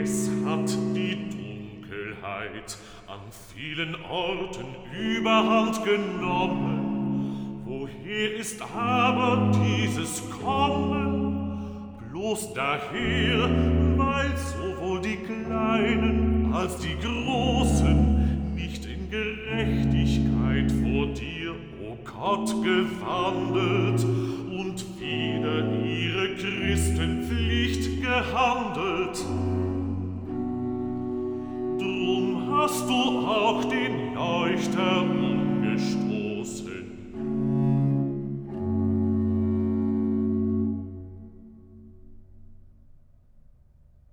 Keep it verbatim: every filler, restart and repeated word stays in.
Es hat die Dunkelheit an vielen Orten Überhand genommen. Woher ist aber dieses Kommen? Bloß daher, weil sowohl die Kleinen als die Großen nicht in Gerechtigkeit vor dir, o Gott, gewandelt und wider ihre Christenpflicht gehandelt. Drum hast du auch den Leuchter umgestoßen